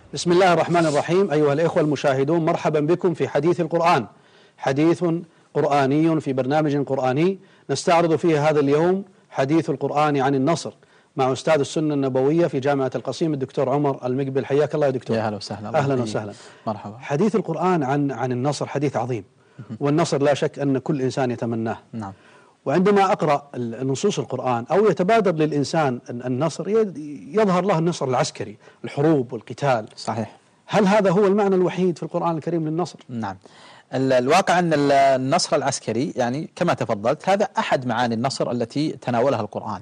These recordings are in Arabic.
بسم الله الرحمن الرحيم. أيها الإخوة المشاهدون، مرحبا بكم في حديث القرآن، حديث قرآني في برنامج قرآني نستعرض فيه هذا اليوم حديث القرآن عن النصر مع أستاذ السنة النبوية في جامعة القصيم الدكتور عمر المقبل. حياك الله يا دكتور. يا هلا وسهلا. أهلا وسهلا. مرحبا. حديث القرآن عن النصر حديث عظيم، والنصر لا شك أن كل إنسان يتمناه. نعم. وعندما أقرأ نصوص القرآن أو يتبادر للإنسان النصر، يظهر له النصر العسكري، الحروب والقتال. صحيح. هل هذا هو المعنى الوحيد في القرآن الكريم للنصر؟ نعم. الواقع أن النصر العسكري يعني كما تفضلت هذا أحد معاني النصر التي تناولها القرآن،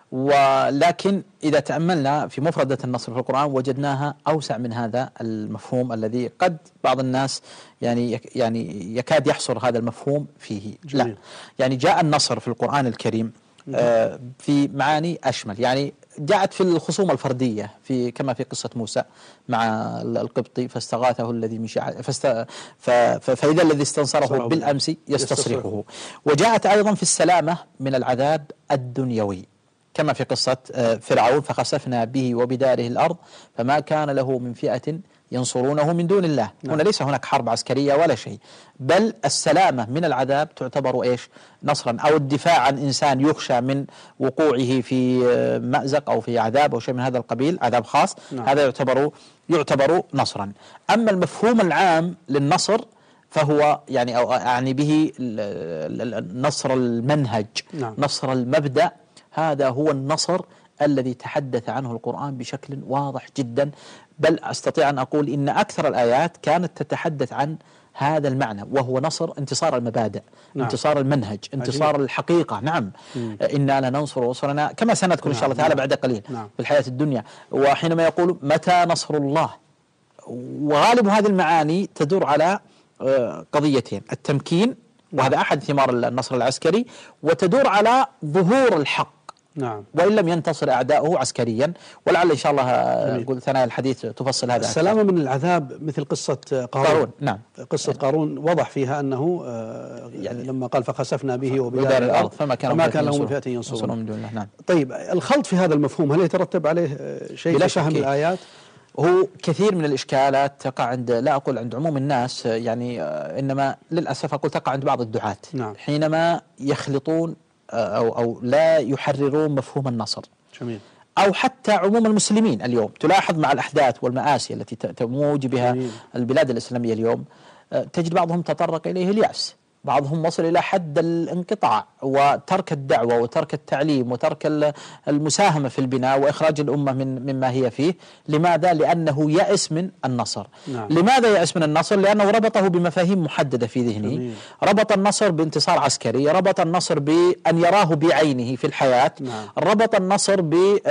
ولكن إذا تأملنا في مفردة النصر في القرآن وجدناها أوسع من هذا المفهوم الذي قد بعض الناس يعني يكاد يحصر هذا المفهوم فيه. جميل. لا، يعني جاء النصر في القرآن الكريم في معاني أشمل. يعني جاءت في الخصومة الفردية كما في قصة موسى مع القبطي فاستغاثه الذي من شيعته فإذا الذي استنصره بالأمس يستصرخه. وجاءت أيضا في السلامة من العذاب الدنيوي كما في قصة فرعون فخسفنا به وبداره الأرض فما كان له من فئة ينصرونه من دون الله. هنا ليس هناك حرب عسكرية ولا شيء، بل السلامة من العذاب تعتبر إيش؟ نصرا، أو الدفاع عن إنسان يخشى من وقوعه في مأزق أو في عذاب أو شيء من هذا القبيل، عذاب خاص. هذا يعتبر نصرا. أما المفهوم العام للنصر فهو يعني به نصر المنهج، نصر المبدأ. هذا هو النصر الذي تحدث عنه القرآن بشكل واضح جدا، بل أستطيع أن أقول إن أكثر الآيات كانت تتحدث عن هذا المعنى، وهو نصر انتصار المبادئ. انتصار المنهج، انتصار الحقيقة. نعم. إنا لننصر رسلنا كما سنذكر إن شاء الله تعالى بعد قليل في الحياة الدنيا. وحينما يقول متى نصر الله، وغالب هذه المعاني تدور على قضيتين: التمكين، وهذا أحد ثمار النصر العسكري، وتدور على ظهور الحق. نعم. وإن لم ينتصر أعداؤه عسكريا، ولعل إن شاء الله قل ثنايا الحديث تفصل هذا. السلامة من العذاب مثل قصة قارون. نعم. قصة قارون وضح فيها أنه يعني لما قال فخسفنا به وبدار الأرض فما كان له من فئة ينصرون من دون الله. نعم. طيب، الخلط في هذا المفهوم هل يترتب عليه شيء بلا فهم الآيات؟ هو كثير من الإشكالات تقع عند، لا أقول عند عموم الناس يعني، إنما للأسف أقول تقع عند بعض الدعاة. حينما يخلطون أو لا يحررون مفهوم النصر. جميل. أو حتى عموم المسلمين اليوم تلاحظ مع الأحداث والمآسي التي تموج بها البلاد الإسلامية اليوم، تجد بعضهم تطرق إليه اليأس، بعضهم وصل إلى حد الانقطاع وترك الدعوة وترك التعليم وترك المساهمة في البناء وإخراج الأمة مما هي فيه. لماذا؟ لأنه يأس من النصر. لماذا يأس من النصر؟ لأنه ربطه بمفاهيم محددة في ذهنه. ربط النصر بانتصار عسكري، ربط النصر بأن يراه بعينه في الحياة. ربط النصر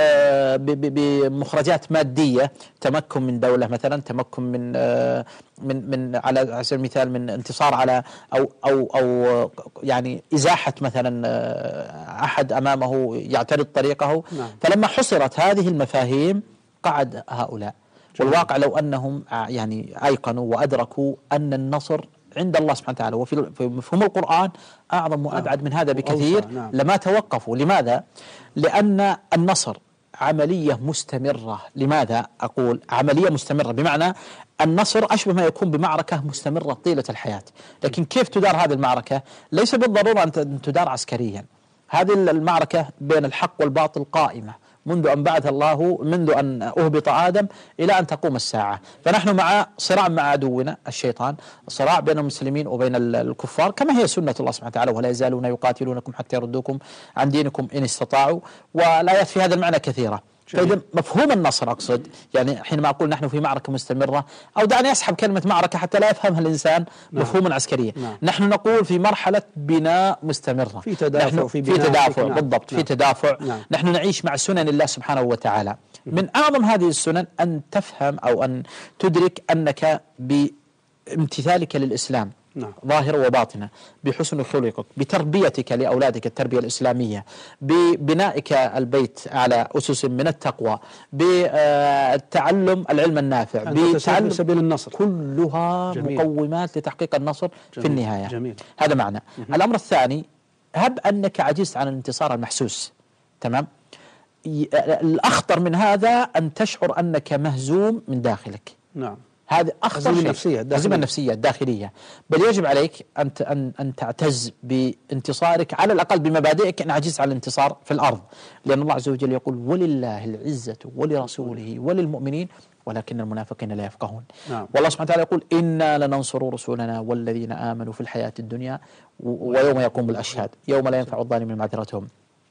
بمخرجات مادية، تمكن من دولة مثلا، تمكن من على سبيل المثال من انتصار على أو يعني إزاحة مثلا أحد أمامه يعترض طريقه. فلما حصرت هذه المفاهيم قعد هؤلاء. والواقع لو أنهم يعني أيقنوا وأدركوا أن النصر عند الله سبحانه وتعالى وفي مفهوم القرآن أعظم وأبعد من هذا بكثير لما توقفوا. لماذا؟ لأن النصر عملية مستمرة. لماذا أقول عملية مستمرة؟ بمعنى النصر أشبه ما يكون بمعركة مستمرة طيلة الحياة. لكن كيف تدار هذه المعركة؟ ليس بالضرورة أن تدار عسكريا. هذه المعركة بين الحق والباطل قائمة منذ أن أهبط آدم إلى أن تقوم الساعة. فنحن مع صراع مع عدونا الشيطان، صراع بين المسلمين وبين الكفار كما هي سنة الله سبحانه وتعالى: ولا يزالون يقاتلونكم حتى يردوكم عن دينكم إن استطاعوا. والآيات في هذا المعنى كثيرة. فإذا مفهوم النصر أقصد يعني حينما أقول نحن في معركة مستمرة، أو دعني أسحب كلمة معركة حتى لا يفهمها الإنسان مفهوما عسكريا. نحن نقول في مرحلة بناء مستمرة، في تدافع، في تدافع بالضبط. في تدافع. نحن نعيش مع سنن الله سبحانه وتعالى. من أعظم هذه السنن أن تفهم أو أن تدرك أنك بامتثالك للإسلام ظاهرة وباطنة، بحسن خلقك، بتربيتك لأولادك التربية الإسلامية، ببنائك البيت على أسس من التقوى، بالتعلم العلم النافع، بتعلم سبيل النصر، كلها مقومات لتحقيق النصر في النهاية. هذا معنى. الأمر الثاني: هب أنك عجزت عن الانتصار المحسوس، تمام؟ الأخطر من هذا أن تشعر أنك مهزوم من داخلك. نعم. هذه أخطر شيء، الهزيمة النفسية الداخلية. بل يجب عليك أن تعتز بانتصارك، على الأقل بمبادئك، إن عجزت على الانتصار في الأرض، لأن الله عز وجل يقول ولله العزة ولرسوله وللمؤمنين ولكن المنافقين لا يفقهون. نعم. والله سبحانه وتعالى يقول إنا لننصر رسلنا والذين آمنوا في الحياة الدنيا ويوم يقوم الأشهاد يوم لا ينفع الظالمين معذرتهم.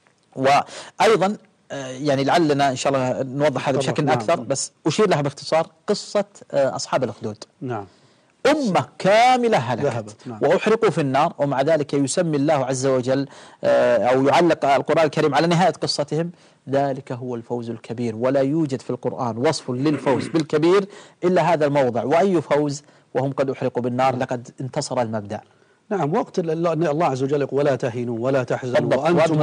وأيضا يعني لعلنا إن شاء الله نوضح هذا بشكل أكثر، بس أشير لها باختصار قصة أصحاب الأخدود. نعم. أمة كاملة هلكت نعم. وأحرقوا في النار، ومع ذلك يسمي الله عز وجل أو يعلق القرآن الكريم على نهاية قصتهم ذلك هو الفوز الكبير. ولا يوجد في القرآن وصف للفوز بالكبير إلا هذا الموضع. وأي فوز وهم قد أحرقوا بالنار؟ لقد انتصر المبدأ. نعم. وقت الله عز وجل يقول ولا تهنوا ولا تحزنوا وأنتم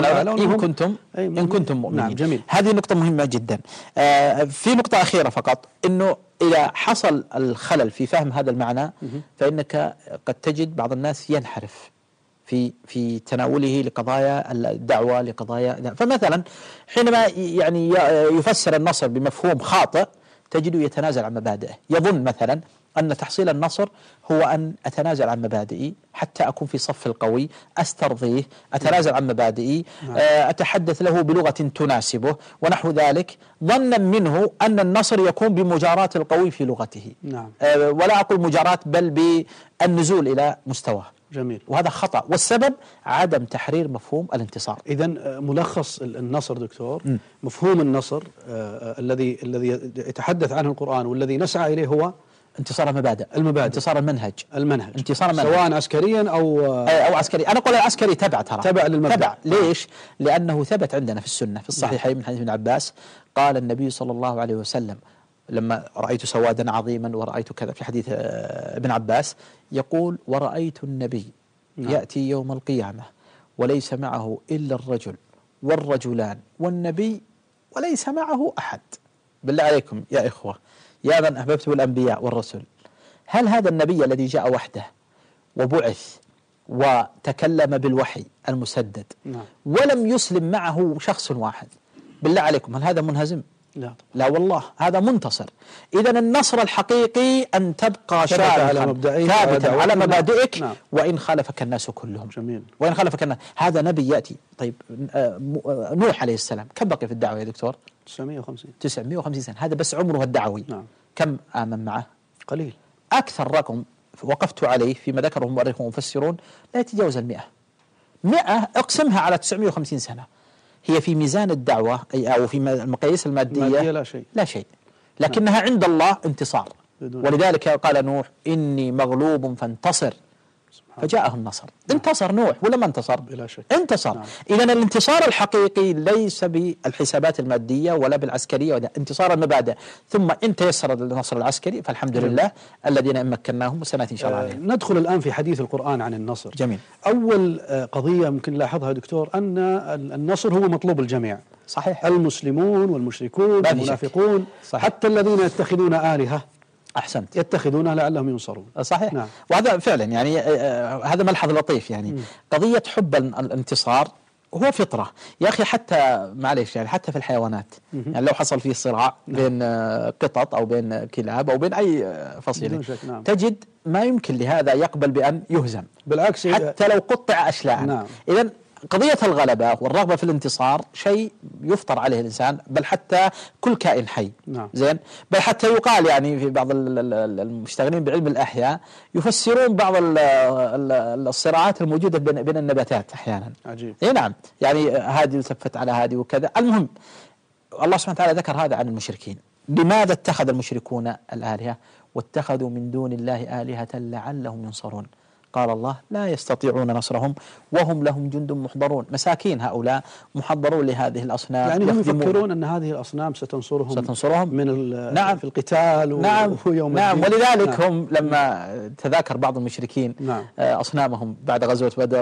إن كنتم مؤمنين. نعم. جميل. هذه نقطة مهمة جدا. في نقطة أخيرة فقط، إنه إذا حصل الخلل في فهم هذا المعنى فإنك قد تجد بعض الناس ينحرف في تناوله لقضايا الدعوة، لقضايا. فمثلا حينما يعني يفسر النصر بمفهوم خاطئ تجده يتنازل عن مبادئه، يظن مثلا أن تحصيل النصر هو أن أتنازل عن مبادئي حتى أكون في صف القوي، أسترضيه، أتنازل عن مبادئي، أتحدث له بلغة تناسبه ونحو ذلك، ظنا منه أن النصر يكون بمجاراة القوي في لغته. نعم. ولا أقول مجاراة بل بالنزول إلى مستواه. جميل. وهذا خطأ، والسبب عدم تحرير مفهوم الانتصار. إذن ملخص النصر دكتور، مفهوم النصر الذي يتحدث عنه القرآن والذي نسعى إليه هو انتصار المبادئ، انتصار المنهج، انتصار المنهج، سواء عسكريا أو عسكري. أنا أقول العسكري تبع للمبدأ. تبع. ليش؟ لأنه ثبت عندنا في السنة في الصحيحين من حديث ابن عباس، قال النبي صلى الله عليه وسلم لما رأيت سوادا عظيما ورأيت كذا، في حديث ابن عباس يقول ورأيت النبي يأتي يوم القيامة وليس معه إلا الرجل والرجلان والنبي وليس معه أحد. بالله عليكم يا إخوة، يا من أحببت الأنبياء والرسل، هل هذا النبي الذي جاء وحده وبعث وتكلم بالوحي المسدد ولم يسلم معه شخص واحد، بالله عليكم هل هذا منهزم؟ لا والله هذا منتصر. إذن النصر الحقيقي أن تبقى ثابتا على مبادئك. وإن خالفك الناس كلهم. جميل. وإن خالفك الناس. هذا نبي يأتي. طيب نوح عليه السلام كم بقي في الدعوة يا دكتور؟ 950 سنة. هذا بس عمره الدعوي. كم آمن معه؟ قليل. أكثر رقم وقفت عليه فيما ذكره المؤرخون والمفسرون لا يتجاوز 100. 100 اقسمها على 950 سنة، هي في ميزان الدعوة أو في المقاييس المادية لا شيء، لكنها عند الله انتصار. ولذلك قال نوح إني مغلوب فانتصر، فجاءه النصر. انتصر نوح ولا ما انتصر؟ بلا شك انتصر. إذن الانتصار الحقيقي ليس بالحسابات المادية ولا بالعسكرية، ولا انتصار المبادئ. ثم إن تيسر النصر العسكري فالحمد لله الذين مكناهم وسنأتي إن شاء الله عليهم. ندخل الآن في حديث القرآن عن النصر. جميل. أول قضية ممكن نلاحظها دكتور أن النصر هو مطلوب الجميع. صحيح. المسلمون والمشركون والمنافقون، حتى الذين يتخذون آلهة أحسنت يتخذونها لعلهم ينصرون. صحيح. نعم. وهذا فعلا يعني هذا ملحظ لطيف يعني. قضية حب الانتصار هو فطرة يا أخي، حتى معلش يعني حتى في الحيوانات يعني لو حصل فيه صراع بين قطط أو بين كلاب أو بين أي فصيلة تجد ما يمكن لهذا يقبل بأن يهزم، بالعكس حتى لو قطع أشلاء. إذن قضية الغلبة والرغبة في الانتصار شيء يفطر عليه الإنسان، بل حتى كل كائن حي. زين. بل حتى يقال يعني في بعض المشتغلين بعلم الأحياء يفسرون بعض الصراعات الموجودة بين النباتات أحيانا. عجيب. نعم. يعني هذه التفت على هذه وكذا. المهم الله سبحانه وتعالى ذكر هذا عن المشركين. لماذا اتخذ المشركون الآلهة واتخذوا من دون الله آلهة لعلهم ينصرون؟ قال الله لا يستطيعون نصرهم وهم لهم جند محضرون. مساكين هؤلاء محضرون لهذه الأصنام، يعني هم يفكرون أن هذه الأصنام ستنصرهم من نعم. في القتال نعم. ويوم نعم. ولذلك هم لما تذاكر بعض المشركين أصنامهم بعد غزوة بدر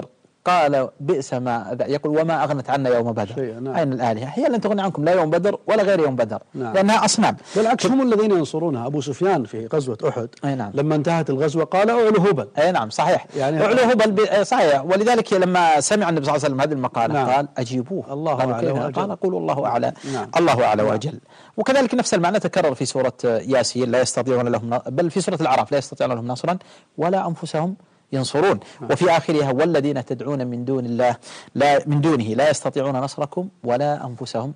قال بئس ما يقول وما أغنت عنا يوم بدر. نعم. أين الآلهة؟ هي لن تغني عنكم لا يوم بدر ولا غير يوم بدر. نعم. لأنها أصنام. بالعكس هم الذين ينصرونها. أبو سفيان في غزوة أحد نعم. لما انتهت الغزوة قال أعلو هبل. أي نعم صحيح، يعني أعلو هبل صحيح. ولذلك لما سمع النبي صلى الله عليه وسلم هذه المقالة نعم. قال أجيبوه الله أعلى وأجل. قال قولوا الله أعلى. نعم. الله أعلى وأجل. وكذلك نفس المعنى تكرر في سورة ياسين لا يستطيعون لهم، بل في سورة الأعراف لا يستطيعون لهم نصرا ولا أنفسهم ينصرون. وفي آخرها والذين تدعون من دون الله من دونه لا يستطيعون نصركم ولا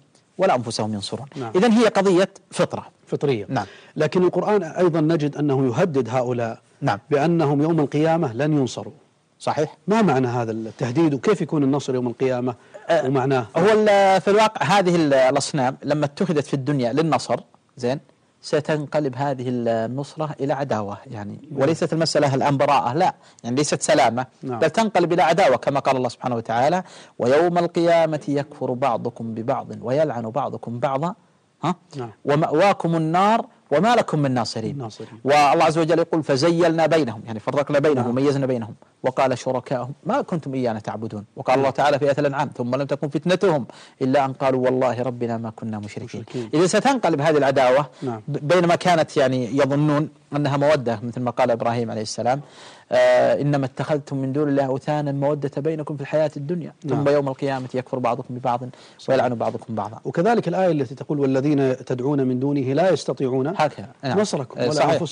أنفسهم ينصرون. نعم. إذن هي قضية فطرية. نعم. لكن القرآن أيضا نجد أنه يهدد هؤلاء نعم. بأنهم يوم القيامة لن ينصروا. صحيح. ما معنى هذا التهديد وكيف يكون النصر يوم القيامة ومعناه؟ هو في الواقع هذه الأصنام لما اتخذت في الدنيا للنصر زين ستنقلب هذه النصرة إلى عداوة يعني. وليست المسألة الآن براءة، لا يعني ليست سلامة. نعم. بل تنقلب إلى عداوة كما قال الله سبحانه وتعالى ويوم القيامة يكفر بعضكم ببعض ويلعن بعضكم بعضا نعم. ومأواكم النار وما لكم من ناصرين. والله عز وجل يقول فزيلنا بينهم يعني فرقنا بينهم وميزنا بينهم وقال شركائهم ما كنتم إيانا تعبدون. وقال الله تعالى في آية الأنعام ثم لم تكن فتنتهم إلا أن قالوا والله ربنا ما كنا مشركين. إذا ستنقلب هذه العداوة بينما كانت يعني يظنون أنها مودة مثل ما قال إبراهيم عليه السلام إنما اتخذتم من دون الله أوثانا مودة بينكم في الحياة الدنيا ثم يوم القيامة يكفر بعضكم ببعض ويلعن بعضكم بعضا. وكذلك الآية التي تقول والذين تدعون من دونه لا يستطيعون نصركم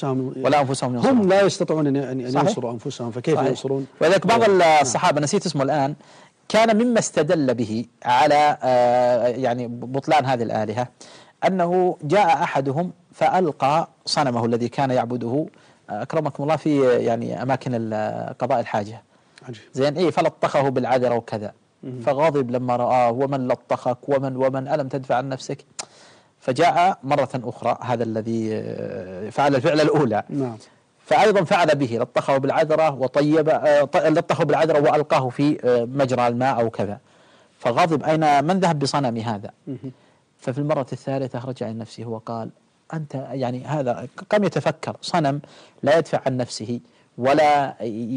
ولا أنفسهم ينصرون. هم لا يستطيعون أن ينصروا أنفسهم فكيف ينصرون؟ ولذلك بعض الصحابة نسيت اسمه الآن كان مما استدل به على يعني بطلان هذه الآلهة أنه جاء أحدهم فألقى صنمه الذي كان يعبده أكرمكم الله في يعني أماكن قضاء الحاجة زين فلطخه بالعذرة وكذا فغضب لما رآه ومن لطخك ومن ألم تدفع عن نفسك. فجاء مرة أخرى هذا الذي فعل الفعل الأولى فأيضا فعل به لطخه بالعذرة لطخه بالعذرة وألقاه في مجرى الماء أو كذا فغضب من ذهب بصنمي هذا. ففي المرة الثالثة رجع إلى نفسه وقال أنت يعني هذا قام يتفكر صنم لا يدفع عن نفسه ولا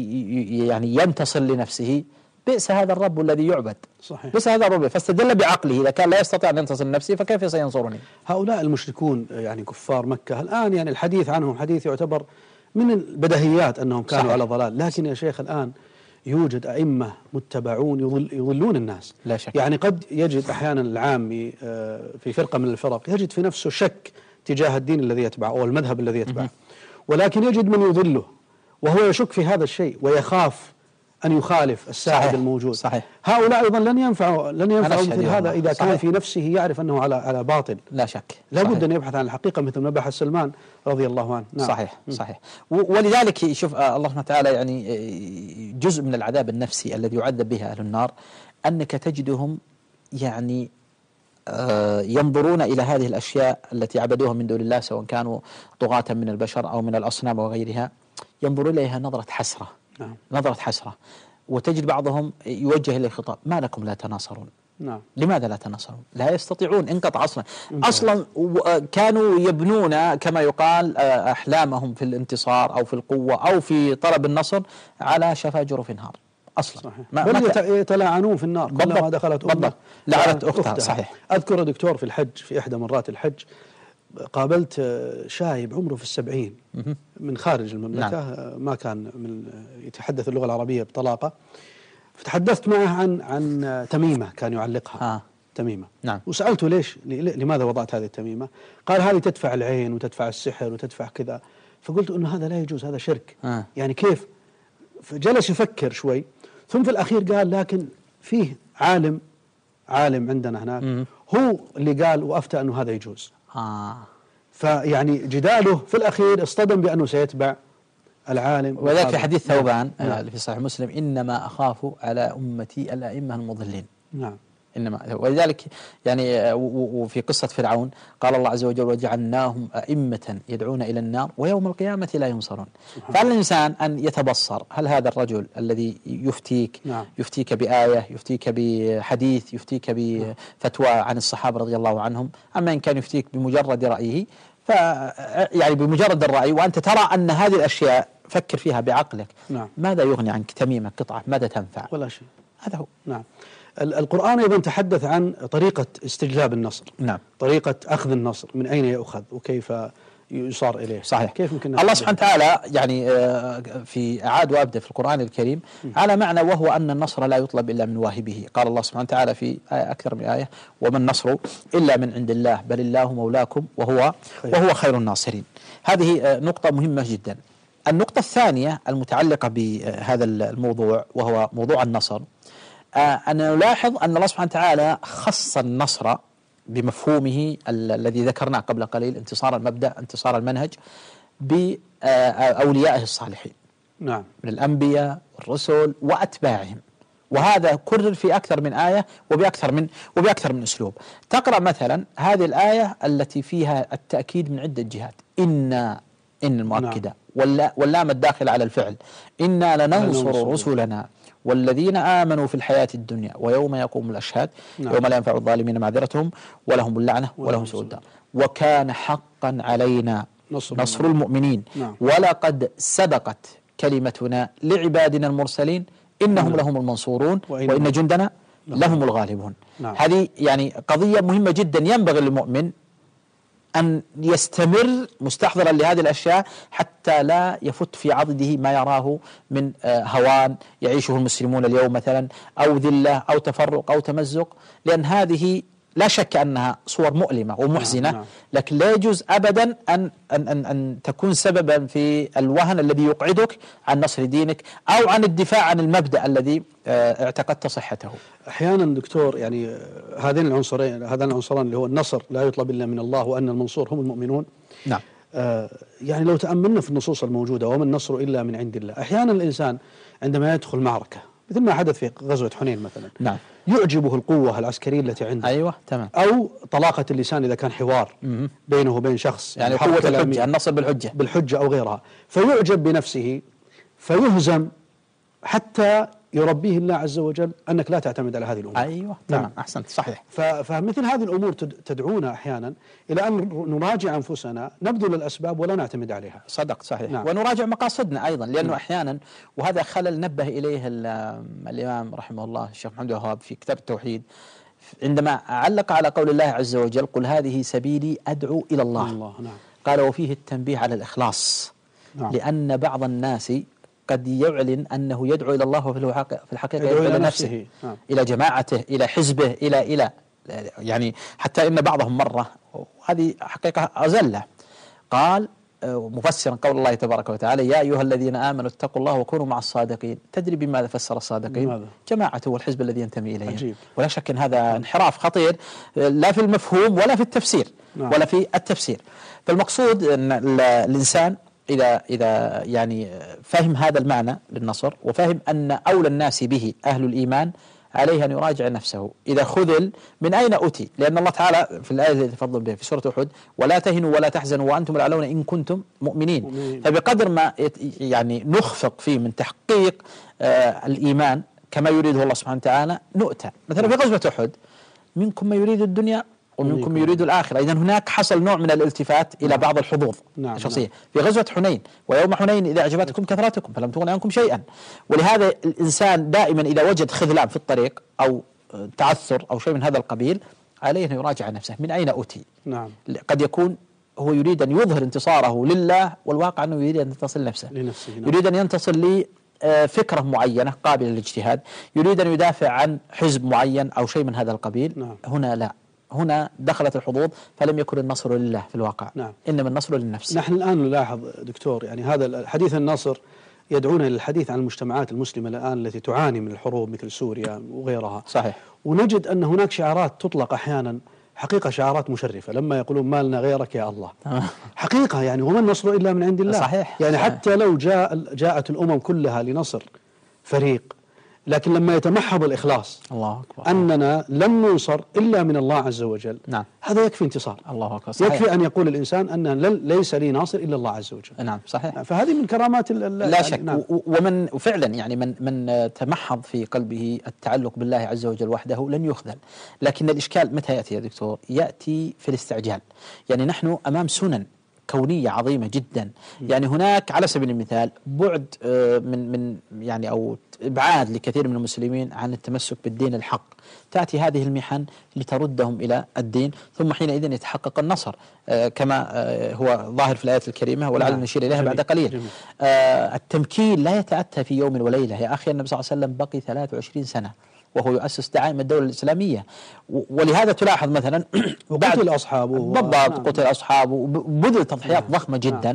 يعني ينتصر لنفسه بئس هذا الرب الذي يعبد. صحيح. بئس هذا الرب. فاستدل بعقله إذا كان لا يستطيع أن ينتصر لنفسه فكيف سينصرني؟ هؤلاء المشركون يعني كفار مكة الآن يعني الحديث عنهم حديث يعتبر من البديهيات أنهم كانوا صحيح. على ضلال. لكن يا شيخ الآن يوجد أئمة متبعون يضلون الناس. لا شك. يعني قد يجد أحيانا العامي في فرقة من الفرق يجد في نفسه شك تجاه الدين الذي يتبعه أو المذهب الذي يتبعه ولكن يجد من يضله وهو يشك في هذا الشيء ويخاف أن يخالف السائد الموجود. صحيح. هؤلاء أيضا لن ينفعوا مثل هذا إذا كان في نفسه يعرف أنه على باطل. لا شك. لا بد أن يبحث عن الحقيقة مثل ما بحث سلمان رضي الله عنه. نعم. صحيح. ولذلك شوف الله سبحانه وتعالى يعني جزء من العذاب النفسي الذي يعذب به أهل النار أنك تجدهم يعني ينظرون إلى هذه الأشياء التي عبدوها من دون الله سواء كانوا طغاة من البشر أو من الأصنام وغيرها ينظرون إليها نظرة حسرة. نظرة حسرة. وتجد بعضهم يوجه إليه خطاب ما لكم لا تناصرون. لماذا لا تناصرون؟ لا يستطيعون انقطع أصلا كانوا يبنون كما يقال أحلامهم في الانتصار أو في القوة أو في طلب النصر على شفا جرف نهار أصلا. بل يتلاعنون في النار كلما دخلت أمه لعنت أختها. صحيح. أذكر دكتور في الحج في إحدى مرات الحج قابلت شايب عمره في 70 من خارج المملكة. ما كان من يتحدث اللغة العربية بطلاقة. فتحدثت معه عن تميمة كان يعلقها. تميمة. وسألته لماذا وضعت هذه التميمة؟ قال هذه تدفع العين وتدفع السحر وتدفع كذا. فقلت إنه هذا لا يجوز هذا شرك. يعني كيف؟ فجلس يفكر شوي ثم في الأخير قال لكن فيه عالم عندنا هناك هو اللي قال وأفتى أنه هذا يجوز. فيعني جداله في الأخير اصطدم بأنه سيتبع العالم. وذلك في حديث ثوبان في صحيح مسلم إنما أخاف على أمتي الأئمة المضلين. إنما ولذلك يعني وفي قصة فرعون قال الله عز وجل وجعلناهم أئمة يدعون إلى النار ويوم القيامة لا ينصرون. فعلى الإنسان أن يتبصر هل هذا الرجل الذي يفتيك بآية يفتيك بحديث يفتيك بفتوى عن الصحابة رضي الله عنهم أما إن كان يفتيك بمجرد رأيه يعني بمجرد الرأي وأنت ترى أن هذه الأشياء فكر فيها بعقلك. ماذا يغني عنك تميمة قطعة ماذا تنفع؟ ولا شيء. هذا هو. نعم. القرآن أيضا تحدث عن طريقة استجلاب النصر. نعم. طريقة أخذ النصر، من أين يؤخذ وكيف يصار إليه. صحيح. كيف ممكن الله سبحانه وتعالى يعني في أعاد وأبدأ في القرآن الكريم على معنى، وهو أن النصر لا يطلب إلا من واهبه. قال الله سبحانه وتعالى في أكثر من آية: وما النصر إلا من عند الله بل الله مولاكم وهو خير الناصرين. هذه نقطة مهمة جدا. النقطة الثانية المتعلقة بهذا الموضوع وهو موضوع النصر، أن نلاحظ أن الله سبحانه وتعالى خص النصر بمفهومه الذي ذكرناه قبل قليل، انتصار المبدأ، انتصار المنهج، بأوليائه الصالحين. نعم. من الأنبياء والرسل وأتباعهم، وهذا كرر في أكثر من آية وبأكثر من أسلوب. تقرأ مثلا هذه الآية التي فيها التأكيد من عدة جهات: إن المؤكدة، واللام الداخلة على الفعل، إنا لننصر رسلنا والذين آمنوا في الحياة الدنيا ويوم يقوم الأشهاد يوم لا ينفع الظالمين معذرتهم ولهم اللعنة ولهم سوء الدار وكان حقا علينا نصر المؤمنين ولقد سبقت كلمتنا لعبادنا المرسلين إنهم لهم المنصورون وإن جندنا لهم الغالبون. هذه يعني قضية مهمة جدا، ينبغي للمؤمن أن يستمر مستحضرا لهذه الأشياء حتى لا يفت في عضده ما يراه من هوان يعيشه المسلمون اليوم مثلا، أو ذلة أو تفرق أو تمزق، لأن هذه لا شك أنها صور مؤلمة ومحزنة، لكن لا يجوز أبدا أن تكون سببا في الوهن الذي يقعدك عن نصر دينك أو عن الدفاع عن المبدأ الذي اعتقدت صحته. أحيانا دكتور يعني هذان العنصران اللي هو النصر لا يطلب إلا من الله وأن المنصور هم المؤمنون. نعم. يعني لو تأملنا في النصوص الموجودة وما النصر إلا من عند الله، أحيانا الإنسان عندما يدخل معركة مثل ما حدث في غزوة حنين مثلا، نعم، يعجبه القوة العسكرية التي عنده. أيوة تمام. أو طلاقة اللسان إذا كان حوار بينه وبين شخص، يعني قوة الحجة، النصر بالحجة أو غيرها، فيعجب بنفسه فيهزم حتى يربيه الله عز وجل أنك لا تعتمد على هذه الأمور. أيوة تمام، أحسنت، صحيح. فمثل هذه الأمور تدعونا أحيانا إلى أن نراجع أنفسنا، نبذل الأسباب ولا نعتمد عليها. صدق، صحيح. نعم. ونراجع مقاصدنا أيضا، لأنه أحيانا، وهذا خلل نبه إليه الإمام رحمه الله الشيخ محمد الوهاب في كتاب التوحيد، عندما علق على قول الله عز وجل: قل هذه سبيلي أدعو إلى الله. نعم. قال: وفيه التنبيه على الإخلاص. نعم. لأن بعض الناس قد يعلن أنه يدعو إلى الله وفي الحقيقة يدعو إلى نفسه. نعم. إلى جماعته، إلى حزبه، إلى يعني حتى إن بعضهم مرة، وهذه حقيقة أزلة، قال مفسرا قول الله تبارك وتعالى: يا أيها الذين آمنوا اتقوا الله وكونوا مع الصادقين. تدري بماذا فسر الصادقين؟ جماعته والحزب الذي ينتمي إليه. عجيب. ولا شك أن هذا انحراف خطير، لا في المفهوم ولا في التفسير. نعم. ولا في التفسير. فالمقصود أن الإنسان إذا يعني فهم هذا المعنى للنصر، وفهم أن أولى الناس به أهل الإيمان، عليه أن يراجع نفسه إذا خذل من أين أتي، لأن الله تعالى في الآية التي تفضل بها في سورة أحد: ولا تهنوا ولا تحزنوا وأنتم الأعلون إن كنتم مؤمنين. فبقدر ما يعني نخفق فيه من تحقيق الإيمان كما يريده الله سبحانه وتعالى نؤتى. مثلا في غزوة أحد: منكم من يريد الدنيا ومنكم يريد الآخرة. إذن هناك حصل نوع من الالتفات إلى بعض الحظوظ الشخصية. في غزوة حنين: ويوم حنين إذا أعجبتكم كثرتكم فلم تغن عنكم شيئا. ولهذا الإنسان دائما إذا وجد خذلان في الطريق أو تعثر أو شيء من هذا القبيل، عليه أن يراجع نفسه من أين أتي. نعم. قد يكون هو يريد أن يظهر انتصاره لله، والواقع أنه يريد أن ينتصر لنفسه. نعم. يريد أن ينتصر فكرة معينة قابلة للاجتهاد، يريد أن يدافع عن حزب معين أو شيء من هذا القبيل. نعم. هنا لا، هنا دخلت الحظوظ، فلم يكن النصر لله في الواقع. نعم. إنما النصر للنفس. نحن الآن نلاحظ دكتور يعني هذا الحديث النصر يدعونا للحديث عن المجتمعات المسلمة الآن التي تعاني من الحروب مثل سوريا وغيرها. صحيح. ونجد أن هناك شعارات تطلق أحيانا، حقيقة شعارات مشرفة، لما يقولون ما لنا غيرك يا الله. حقيقة يعني وما النصر إلا من عند الله. صحيح. يعني صحيح. حتى لو جاءت الأمم كلها لنصر فريق، لكن لما يتمحض الإخلاص، الله أكبر، أننا لن ننصر إلا من الله عز وجل. نعم. هذا يكفي انتصار. الله أكبر. صحيح. يكفي أن يقول الإنسان أن ليس لي ناصر إلا الله عز وجل. نعم صحيح. فهذه من كرامات لا شك. نعم. ومن فعلا يعني من تمحض في قلبه التعلق بالله عز وجل وحده لن يخذل. لكن الإشكال متى يأتي يا دكتور؟ يأتي في الاستعجال. يعني نحن أمام سنن كونية عظيمة جدا. يعني هناك على سبيل المثال بعد من يعني أو إبعاد لكثير من المسلمين عن التمسك بالدين الحق، تأتي هذه المحن لتردهم إلى الدين، ثم حينئذ يتحقق النصر كما هو ظاهر في الآية الكريمة ولعل نشير إليها بعد قليل. التمكين لا يتأتى في يوم وليلة يا أخي. النبي صلى الله عليه وسلم بقي 23 سنة وهو يؤسس دعائم الدولة الإسلامية، ولهذا تلاحظ مثلا وقتل أصحابه بالضبط، قتل أصحابه، بذل تضحيات ضخمة جدا.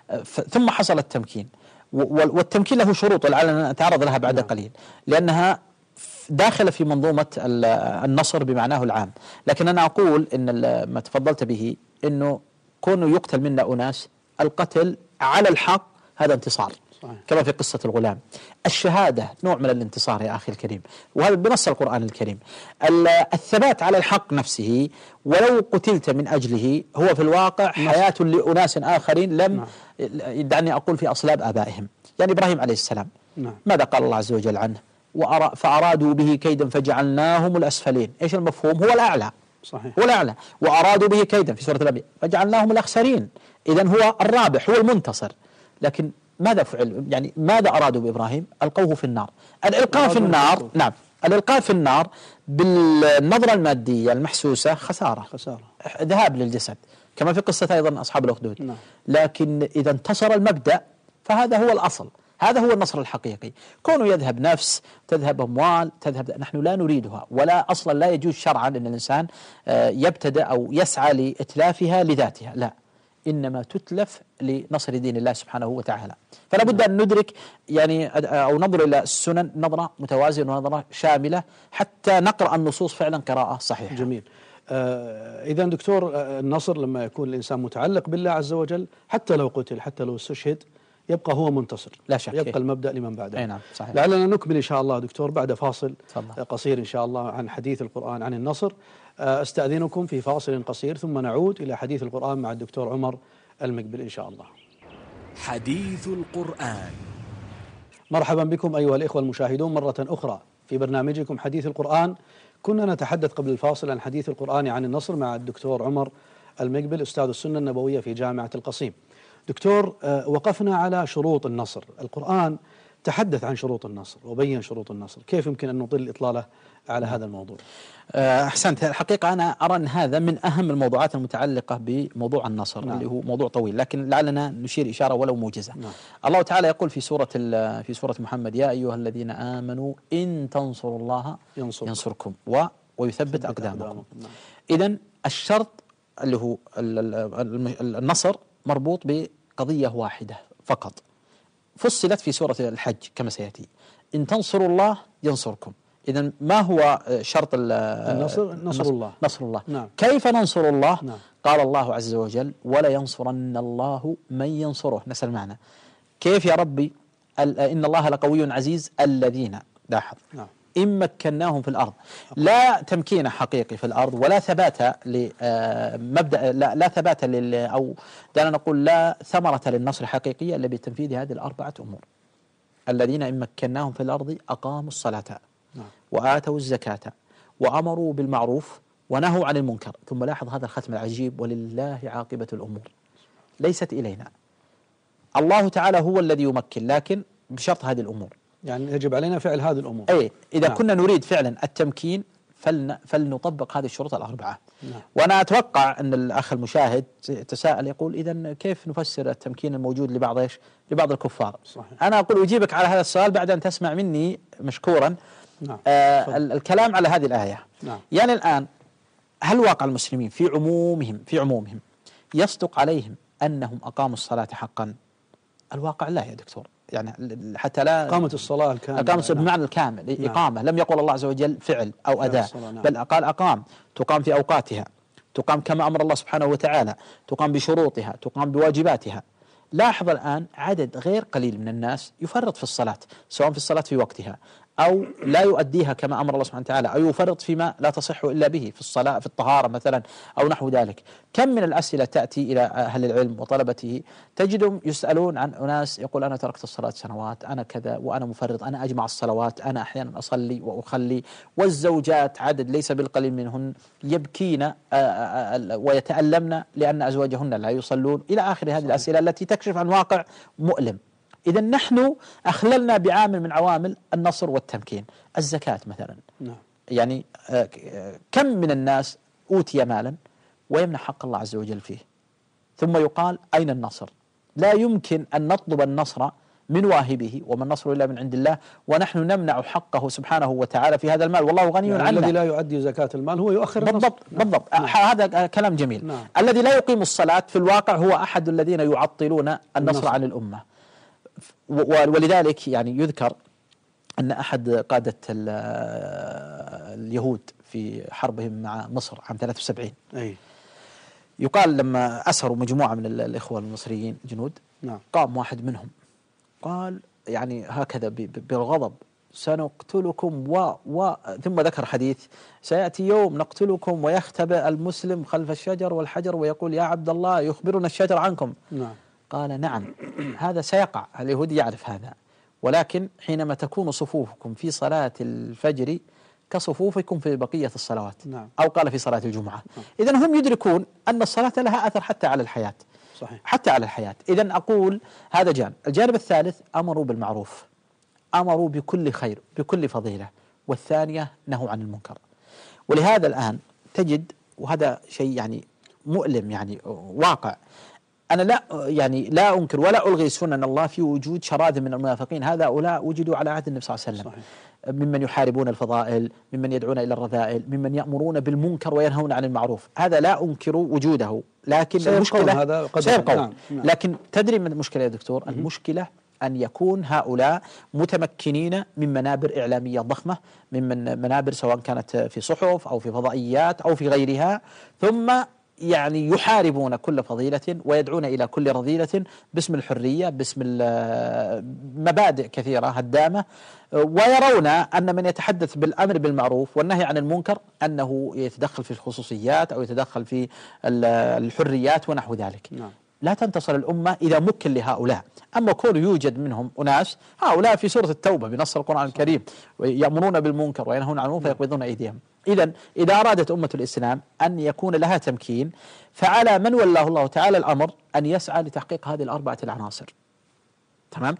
ثم حصل التمكين، والتمكين له شروط ولعلنا نتعرض لها بعد قليل، لأنها داخلة في منظومة النصر بمعناه العام. لكن أنا أقول إن ما تفضلت به إنه كونه يقتل منا أناس، القتل على الحق هذا انتصار، كما في قصة الغلام. الشهادة نوع من الانتصار يا أخي الكريم، وهذا بنص القرآن الكريم. الثبات على الحق نفسه ولو قتلت من أجله هو في الواقع حياة لأناس آخرين لم يدعني أقول في أصلاب آبائهم. يعني إبراهيم عليه السلام ماذا قال الله عز وجل عنه؟ فأرادوا به كيدا فجعلناهم الأسفلين. إيش المفهوم؟ هو الأعلى، صحيح، هو الأعلى. وأرادوا به كيدا في سورة الأنبياء فجعلناهم الأخسرين. إذن هو الرابح، هو المنتصر. لكن ماذا فعل؟ يعني ماذا أرادوا بإبراهيم؟ ألقوه في النار. الإلقاء في النار، نعم، الإلقاء في النار بالنظرة المادية المحسوسة خسارة، ذهاب للجسد، كما في قصة أيضا أصحاب الأخدود. لكن إذا انتصر المبدأ فهذا هو الأصل، هذا هو النصر الحقيقي. كونه يذهب نفس، تذهب أموال، نحن لا نريدها، ولا أصلا لا يجوز شرعا أن الإنسان يبتدأ أو يسعى لإتلافها لذاتها، لا، إنما تتلف لنصر دين الله سبحانه وتعالى. فلا بد أن ندرك يعني أو ننظر إلى السنن نظرة متوازنة ونظرة شاملة حتى نقرأ النصوص فعلا قراءة صحيحة. جميل. إذا دكتور، النصر لما يكون الإنسان متعلق بالله عز وجل، حتى لو قتل، حتى لو استشهد، يبقى هو منتصر، لا شك، يبقى المبدأ لمن بعده. نعم، صحيح. لعلنا نكمل إن شاء الله دكتور بعد فاصل صلح. قصير إن شاء الله عن حديث القرآن عن النصر. أستأذنكم في فاصل قصير ثم نعود إلى حديث القرآن مع الدكتور عمر المقبل إن شاء الله. حديث القرآن. مرحبا بكم أيها الإخوة المشاهدون مرة أخرى في برنامجكم حديث القرآن. كنا نتحدث قبل الفاصل عن حديث القرآن عن النصر مع الدكتور عمر المقبل أستاذ السنة النبوية في جامعة القصيم. دكتور، وقفنا على شروط النصر. القرآن تحدث عن شروط النصر وبين شروط النصر، كيف يمكن أن نطيل إطلالة على هذا الموضوع؟ أحسنت. الحقيقة أنا أرى أن هذا من أهم الموضوعات المتعلقة بموضوع النصر. اللي هو موضوع طويل، لكن لعلنا نشير إشارة ولو موجزة. الله تعالى يقول في سورة محمد: يا أيها الذين آمنوا إن تنصروا الله ينصركم ويثبت أقدامكم. إذن الشرط اللي هو النصر مربوط بقضية واحدة فقط، فصلت في سورة الحج كما سيأتي: إن تنصروا الله ينصركم. إذن ما هو شرط النصر؟ نصر الله. نعم. كيف ننصر الله؟ نعم. قال الله عز وجل: ولا ينصرن الله من ينصره. نسأل معنا كيف يا ربي؟ إن الله لقوي عزيز. الذين، لاحظ، نعم، إن مكناهم في الأرض. لا تمكين حقيقي في الأرض ولا ثبات لمبدأ، لا ثبات أو دعنا نقول لا ثمرة للنصر حقيقية إلا بتنفيذ هذه الأربعة أمور. الذين إن مكناهم في الأرض أقاموا الصلاة وآتوا الزكاة وأمروا بالمعروف ونهوا عن المنكر. ثم لاحظ هذا الختم العجيب: ولله عاقبة الأمور. ليست إلينا، الله تعالى هو الذي يمكن، لكن بشرط هذه الأمور. يعني يجب علينا فعل هذه الأمور. أي إذا كنا نريد فعلا التمكين فلنطبق هذه الشروط الأربعة. وأنا أتوقع أن الأخ المشاهد تساءل يقول: إذن كيف نفسر التمكين الموجود لبعض لبعض الكفار؟ صحيح. أنا أقول أجيبك على هذا السؤال بعد أن تسمع مني مشكورا الكلام على هذه الآية. يعني الآن هل واقع المسلمين في عمومهم يصدق عليهم أنهم أقاموا الصلاة حقا؟ الواقع لا يا دكتور. يعني حتى لا قامت الصلاة الكاملة، أقام بمعنى الكامل. إقامة لم يقل الله عز وجل فعل أو أداء، بل قال أقام. تقام في أوقاتها، تقام كما أمر الله سبحانه وتعالى، تقام بشروطها، تقام بواجباتها. لاحظ الآن عدد غير قليل من الناس يفرط في الصلاة، سواء في الصلاة في وقتها أو لا يؤديها كما أمر الله سبحانه وتعالى، أو يفرط فيما لا تصح إلا به في الصلاة، في الطهارة مثلا أو نحو ذلك. كم من الأسئلة تأتي إلى أهل العلم وطلبته، تجدهم يسألون عن أناس يقول أنا تركت الصلاة سنوات، أنا كذا وأنا مفرط، أنا أجمع الصلوات، أنا أحيانا أصلي وأخلي. والزوجات عدد ليس بالقليل منهن يبكين ويتألمن لأن أزواجهن لا يصلون، إلى آخر هذه الأسئلة التي تكشف عن واقع مؤلم. إذا نحن أخللنا بعامل من عوامل النصر والتمكين. الزكاة مثلا، يعني كم من الناس أوتي مالا ويمنع حق الله عز وجل فيه، ثم يقال أين النصر؟ لا يمكن أن نطلب النصر من واهبه، وما النصر إلا من عند الله، ونحن نمنع حقه سبحانه وتعالى في هذا المال والله غني يعني عنه. الذي لا يؤدي زكاة المال هو يؤخر النصر. بالضبط بالضبط. هذا كلام جميل. الذي لا يقيم الصلاة في الواقع هو أحد الذين يعطلون النصر عن الأمة. ولذلك يعني يذكر أن أحد قادة اليهود في حربهم مع مصر عام 73 يقال لما أسروا مجموعة من الإخوة المصريين جنود، قام واحد منهم قال يعني هكذا بالغضب: سنقتلكم ثم ذكر حديث: سيأتي يوم نقتلكم ويختبئ المسلم خلف الشجر والحجر ويقول يا عبد الله يخبرنا الشجر عنكم. قال نعم، هذا سيقع، اليهودي يعرف هذا، ولكن حينما تكون صفوفكم في صلاة الفجر كصفوفكم في بقية الصلوات، أو قال في صلاة الجمعة. إذن هم يدركون أن الصلاة لها أثر حتى على الحياة. صحيح. حتى على الحياة. إذن أقول هذا جانب. الجانب الثالث: أمروا بالمعروف، أمروا بكل خير بكل فضيلة، والثانية نهوا عن المنكر. ولهذا الآن تجد، وهذا شيء يعني مؤلم، يعني واقع، أنا لا أنكر ولا ألغي سنن الله في وجود شراذم من المنافقين، هؤلاء وجدوا على عهد النبي صلى الله عليه وسلم. صحيح. ممن يحاربون الفضائل، ممن يدعون إلى الرذائل، ممن يأمرون بالمنكر وينهون عن المعروف، هذا لا أنكر وجوده، لكن المشكلة سيبقون. لكن تدري من المشكلة يا دكتور؟ المشكلة أن يكون هؤلاء متمكنين من منابر إعلامية ضخمة، من منابر سواء كانت في صحف أو في فضائيات أو في غيرها، ثم يعني يحاربون كل فضيلة ويدعون إلى كل رذيلة باسم الحرية، باسم مبادئ كثيرة هدامة، ويرون أن من يتحدث بالأمر بالمعروف والنهي عن المنكر أنه يتدخل في الخصوصيات أو يتدخل في الحريات ونحو ذلك. لا تنتصر الأمة إذا مكن لهؤلاء. أما كون يوجد منهم أناس، هؤلاء في سورة التوبة بنص القرآن الكريم يأمرون بالمنكر وينهون عن المنكر فيقبضون أيديهم. إذا أرادت أمة الإسلام أن يكون لها تمكين، فعلى من ولاه الله تعالى الأمر أن يسعى لتحقيق هذه الأربعة العناصر. تمام؟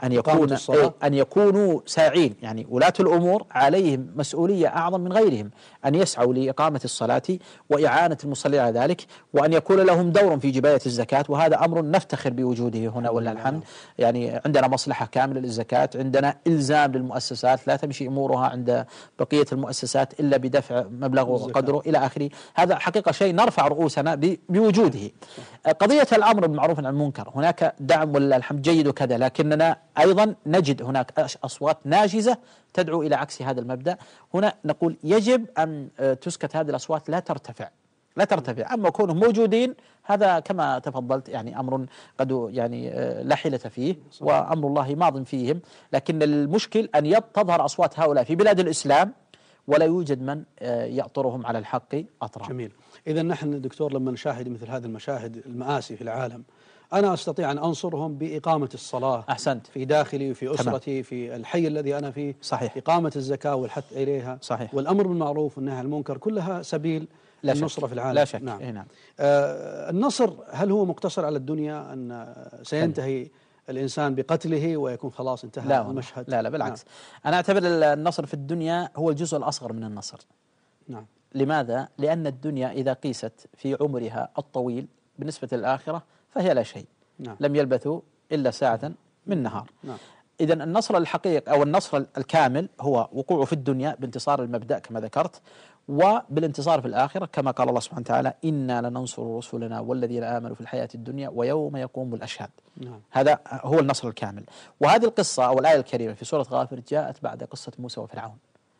أن يكونوا ساعين، يعني ولاة الأمور عليهم مسؤولية أعظم من غيرهم، أن يسعوا لإقامة الصلاة وإعانة المصلين على ذلك، وأن يكون لهم دور في جباية الزكاة، وهذا أمر نفتخر بوجوده هنا ولله الحمد. يعني عندنا مصلحة كاملة للزكاة، عندنا إلزام للمؤسسات لا تمشي أمورها عند بقية المؤسسات إلا بدفع مبلغ وقدره إلى آخره. هذا حقيقة شيء نرفع رؤوسنا بوجوده. قضية الأمر بالمعروف عن المنكر هناك دعم ولله الحمد جيد وكذا، لكننا أيضا نجد هناك أصوات ناجزة تدعو إلى عكس هذا المبدأ. هنا نقول يجب أن تسكت هذه الأصوات، لا ترتفع. أما كونهم موجودين هذا كما تفضلت يعني أمر قد يعني لا حيلة فيه، وأمر الله ماض فيهم. لكن المشكل أن تظهر أصوات هؤلاء في بلاد الإسلام ولا يوجد من يأطرهم على الحق أطرا. جميل. إذا نحن دكتور لما نشاهد مثل هذه المشاهد المآسي في العالم، أنا أستطيع أن أنصرهم بإقامة الصلاة. أحسنت. في داخلي وفي أسرتي في الحي الذي أنا فيه. صحيح. إقامة الزكاة والحث إليها. صحيح. والأمر بالمعروف والنهي عن المنكر، كلها سبيل النصرة في العالم. لا شك. نعم. النصر هل هو مقتصر على الدنيا، أن سينتهي الإنسان بقتله ويكون خلاص انتهى المشهد؟ لا بالعكس. أنا أعتبر النصر في الدنيا هو الجزء الأصغر من النصر. نعم. لماذا؟ لأن الدنيا إذا قيست في عمرها الطويل بالنسبة للآخرة فهي لا شيء. نعم. لم يلبثوا إلا ساعة من نهار. نعم. إذن النصر الحقيقي أو النصر الكامل هو وقوعه في الدنيا بانتصار المبدأ كما ذكرت، وبالانتصار في الآخرة كما قال الله سبحانه وتعالى: إنا لننصر رسلنا والذين آمنوا في الحياة الدنيا ويوم يقوم الأشهاد. نعم. هذا هو النصر الكامل. وهذه القصة أو الآية الكريمة في سورة غافر جاءت بعد قصة موسى وفرعون.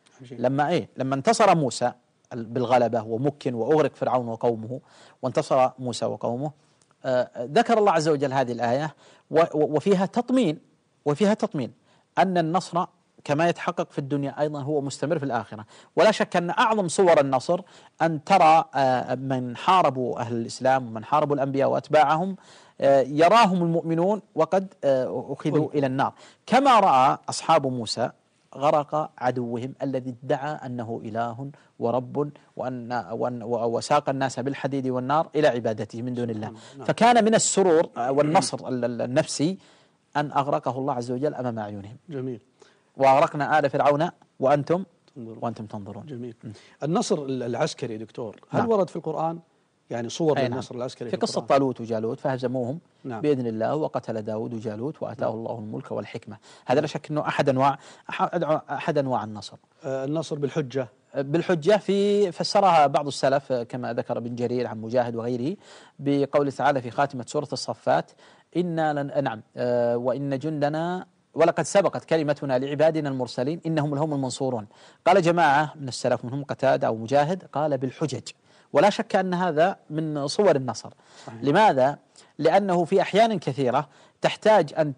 لما انتصر موسى بالغلبة ومكن وأغرق فرعون وقومه، وانتصر موسى وقومه، ذكر الله عز وجل هذه الآية وفيها تطمين أن النصر كما يتحقق في الدنيا أيضا هو مستمر في الآخرة. ولا شك أن أعظم صور النصر أن ترى من حاربوا أهل الإسلام ومن حاربوا الأنبياء وأتباعهم يراهم المؤمنون وقد أخذوا إلى النار، كما رأى أصحاب موسى غرق عدوهم الذي ادعى أنه إله ورب وساق الناس بالحديد والنار إلى عبادته من دون الله. فكان من السرور والنصر النفسي أن أغرقه الله عز وجل أمام أعينهم. جميل. وأغرقنا آل فرعون وأنتم تنظرون. جميل. النصر العسكري دكتور هل ورد في القرآن؟ يعني صور النصر العسكري في قصة طالوت وجالوت فهزموهم بإذن الله، وقتل داود وجالوت وآتاه الله الملك والحكمة. هذا لا شك أنه أحد أنواع النصر. النصر بالحجة في فسرها بعض السلف كما ذكر ابن جرير عن مجاهد وغيره بقوله تعالى في خاتمة سورة الصفات وإن جندنا ولقد سبقت كلمتنا لعبادنا المرسلين إنهم لهم المنصورون. قال جماعة من السلف منهم قتادة أو مجاهد قال بالحجج. ولا شك أن هذا من صور النصر. صحيح. لماذا؟ لأنه في أحيان كثيرة تحتاج أن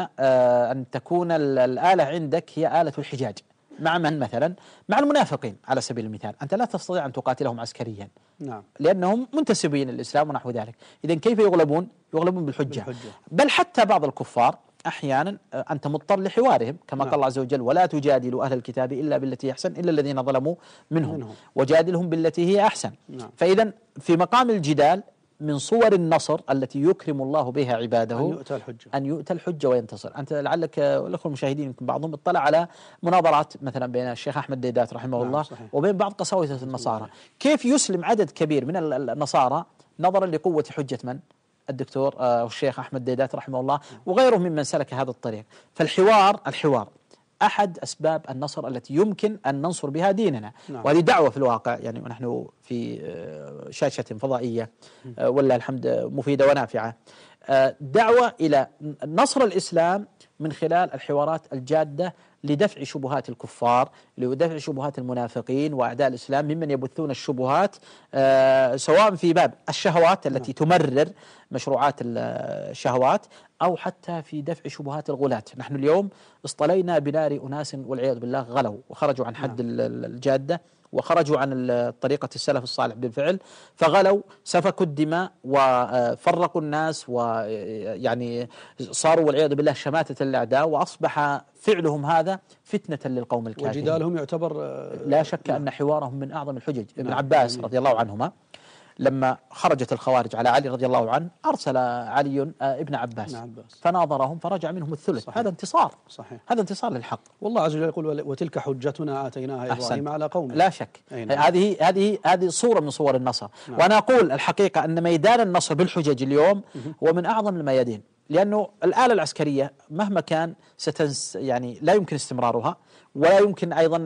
تكون الآلة عندك هي آلة الحجاج. مع من مثلا؟ مع المنافقين على سبيل المثال، أنت لا تستطيع أن تقاتلهم عسكريا. نعم. لأنهم منتسبين للإسلام ونحو ذلك. إذن كيف يغلبون بالحجة. بل حتى بعض الكفار أحيانا أنت مضطر لحوارهم كما قال الله عز وجل ولا تجادلوا أهل الكتاب إلا بالتي أحسن إلا الذين ظلموا منهم وجادلهم بالتي هي أحسن. فإذا في مقام الجدال من صور النصر التي يكرم الله بها عباده أن يؤتى الحجة وينتصر. أنت لعلك والأخوة المشاهدين يمكن بعضهم اطلع على مناظرات مثلا بين الشيخ أحمد ديدات رحمه الله صحيح. وبين بعض قساوسة النصارى، كيف يسلم عدد كبير من النصارى نظرا لقوة حجة من؟ الدكتور والشيخ أحمد ديدات رحمه الله وغيره ممن سلك هذا الطريق. فالحوار أحد أسباب النصر التي يمكن أن ننصر بها ديننا. وهذه دعوة في الواقع يعني، ونحن في شاشة فضائية والله الحمد مفيدة ونافعة، دعوة إلى نصر الإسلام من خلال الحوارات الجادة لدفع شبهات الكفار، لدفع شبهات المنافقين وأعداء الإسلام ممن يبثون الشبهات سواء في باب الشهوات التي تمرر مشروعات الشهوات أو حتى في دفع شبهات الغلاة. نحن اليوم اصطلينا بنار أناس والعياذ بالله غلوا وخرجوا عن حد الجادة وخرجوا عن طريقة السلف الصالح بالفعل، فغلوا سفكوا الدماء وفرقوا الناس ويعني صاروا والعياذ بالله شماتة الأعداء، وأصبح فعلهم هذا فتنة للقوم الكافرين. وجدالهم يعتبر لا شك أن حوارهم من أعظم الحجج. ابن عباس رضي الله عنهما لما خرجت الخوارج على علي رضي الله عنه أرسل علي ابن عباس فناظرهم فرجع منهم الثلث. صحيح. هذا انتصار. صحيح. هذا انتصار للحق. والله عز وجل يقول وتلك حجتنا آتيناها إبراهيم على قومه. لا شك. هذه صورة من صور النصر. وأنا أقول الحقيقة أن ميدان النصر بالحجج اليوم هو من أعظم الميادين، لأنه الآلة العسكرية مهما كان يعني لا يمكن استمرارها، ولا يمكن أيضا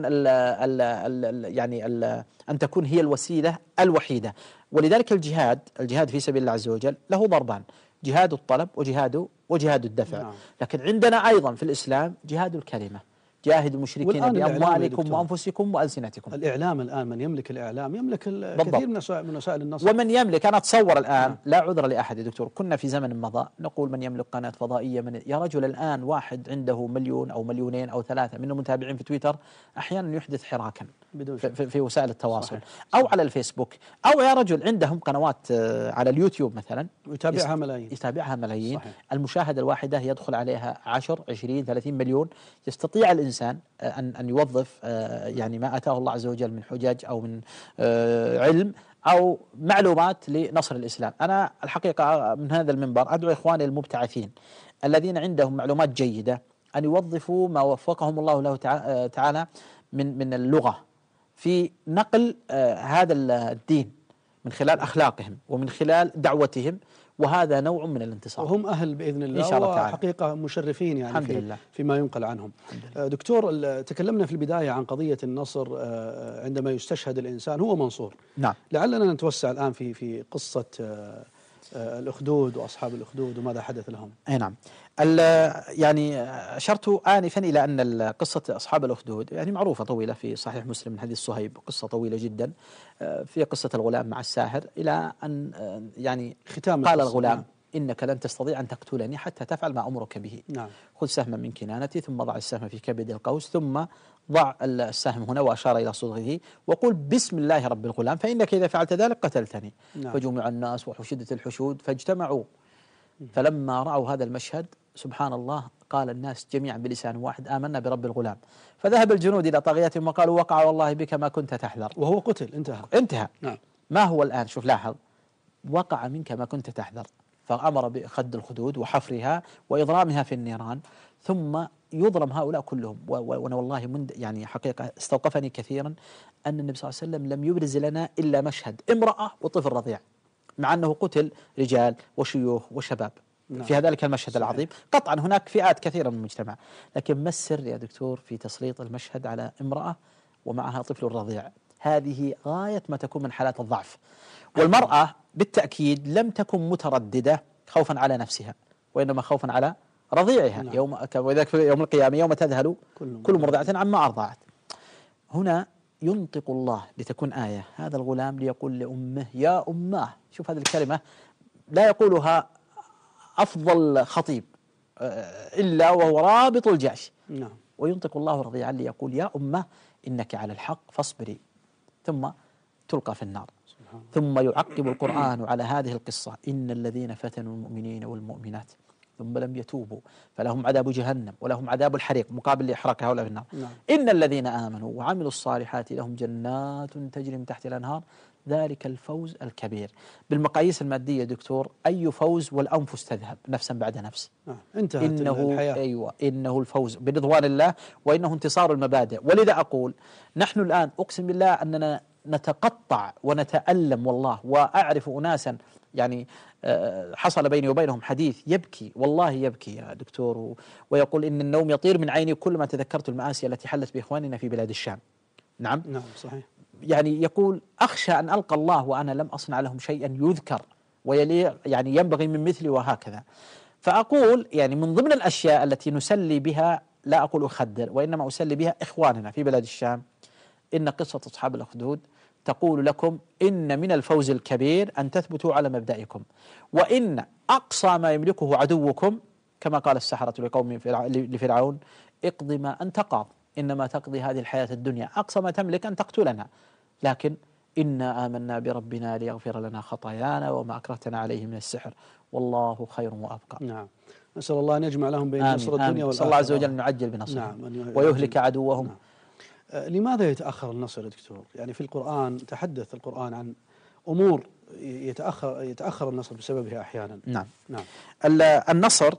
أن تكون هي الوسيلة الوحيدة. ولذلك الجهاد في سبيل الله عز وجل له ضربان: جهاد الطلب وجهاد الدفع. لكن عندنا أيضا في الإسلام جهاد الكلمة: جاهدوا المشركين بأموالكم وأنفسكم وألسنتكم. الإعلام الآن من يملك الإعلام يملك الكثير من وسائل النصر. ومن يملك، أنا أتصور الآن لا عذر لأحد يا دكتور، كنا في زمن مضى نقول من يملك قناة فضائية يا رجل الآن واحد عنده 1 أو 2 أو 3 من المتابعين في تويتر أحيانا يحدث حراكا في وسائل التواصل. صحيح. أو على الفيسبوك، أو يا رجل عندهم قنوات على اليوتيوب مثلا يتابعها ملايين. صحيح. المشاهدة الواحدة يدخل عليها 10 20 30 مليون. يستطيع الإنسان أن يوظف يعني ما آتاه الله عز وجل من حجج أو من علم أو معلومات لنصر الإسلام. أنا الحقيقة من هذا المنبر أدعو إخواني المبتعثين الذين عندهم معلومات جيدة أن يوظفوا ما وفقهم الله له تعالى من اللغة في نقل هذا الدين من خلال أخلاقهم ومن خلال دعوتهم، وهذا نوع من الانتصار. وهم أهل بإذن الله، وحقيقة مشرفين يعني الحمد لله فيما ينقل عنهم. دكتور، تكلمنا في البداية عن قضية النصر عندما يستشهد الإنسان هو منصور. نعم. لعلنا نتوسع الآن في قصة الأخدود وأصحاب الأخدود وماذا حدث لهم. أي نعم. يعني أشرت آنفا إلى أن قصة أصحاب الأخدود يعني معروفة طويلة في صحيح مسلم من حديث صهيب، قصة طويلة جدا في قصة الغلام مع الساحر، إلى أن يعني قال الغلام إنك لن تستطيع أن تقتلني حتى تفعل ما أمرك به. نعم. خذ سهما من كنانتي ثم ضع السهم في كبد القوس ثم ضع السهم هنا، وأشار إلى صدغه، وقل بسم الله رب الغلام فإنك إذا فعلت ذلك قتلتني. نعم. فجمع الناس وحشدت الحشود فاجتمعوا، فلما رأوا هذا المشهد سبحان الله قال الناس جميعا بلسان واحد آمنا برب الغلام. فذهب الجنود إلى طاغيتهم وقالوا وقع والله بك ما كنت تحذر. وهو قتل، انتهى. نعم. ما هو الآن؟ شوف لاحظ، وقع منك ما كنت تحذر، فأمر بخد الخدود وحفرها وإضرامها في النيران، ثم يضرم هؤلاء كلهم. وأنا والله يعني حقيقة استوقفني كثيرا أن النبي صلى الله عليه وسلم لم يبرز لنا إلا مشهد امرأة وطفل رضيع، مع أنه قتل رجال وشيوخ وشباب في ذلك المشهد العظيم. قطعا هناك فئات كثيرة من المجتمع، لكن ما السر يا دكتور في تسليط المشهد على امرأة ومعها طفل رضيع؟ هذه غاية ما تكون من حالات الضعف. والمرأة بالتأكيد لم تكن مترددة خوفا على نفسها، وإنما خوفا على رضيعها. نعم. وذلك في يوم القيامة يوم تذهل كل مرضعة عما أرضعت. هنا ينطق الله لتكون آية هذا الغلام ليقول لأمه يا أماه. شوف هذه الكلمة لا يقولها أفضل خطيب إلا وهو رابط الجأش. نعم. وينطق الله رضيعا ليقول يا أمه إنك على الحق فاصبري، ثم تلقى في النار. ثم يعقب القرآن على هذه القصة إن الذين فتنوا المؤمنين والمؤمنات ثم لم يتوبوا فلهم عذاب جهنم ولهم عذاب الحريق مقابل لإحراق هؤلاء في النار. نعم. إن الذين آمنوا وعملوا الصالحات لهم جنات تجري من تحت الأنهار ذلك الفوز الكبير. بالمقاييس المادية دكتور أي فوز والأنفس تذهب نفسا بعد نفس. انتهت إنه الحياة. أيوة إنه الفوز برضوان الله وإنه انتصار المبادئ. ولذا أقول نحن الآن أقسم بالله أننا نتقطع ونتألم والله. وأعرف أناسا يعني حصل بيني وبينهم حديث يبكي والله يبكي يا دكتور، ويقول إن النوم يطير من عيني كل ما تذكرت المآسي التي حلت بإخواننا في بلاد الشام. نعم صحيح. يعني يقول أخشى أن ألقى الله وأنا لم أصنع لهم شيئا يذكر ويليق يعني ينبغي من مثلي وهكذا. فأقول يعني من ضمن الأشياء التي نسلي بها، لا أقول أخدر وإنما أسلي بها إخواننا في بلاد الشام، إن قصة أصحاب الأخدود تقول لكم إن من الفوز الكبير أن تثبتوا على مبدئكم، وإن أقصى ما يملكه عدوكم كما قال السحرة لقوم لفرعون اقض ما أنت قاض إنما تقضي هذه الحياة الدنيا، أقصى ما تملك أن تقتلنا، لكن إنا آمنا بربنا ليغفر لنا خطايانا وما أكرهتنا عليه من السحر والله خير وأبقى. نعم. نسأل الله أن يجمع لهم بين نصر الدنيا والآخرة. صلى الله عز وجل أن يعجل بنصرهم. نعم. ويهلك عدوهم. نعم. لماذا يتأخر النصر يا دكتور؟ يعني في القرآن تحدث القرآن عن أمور يتأخر النصر بسببها أحيانا. نعم. نعم. النصر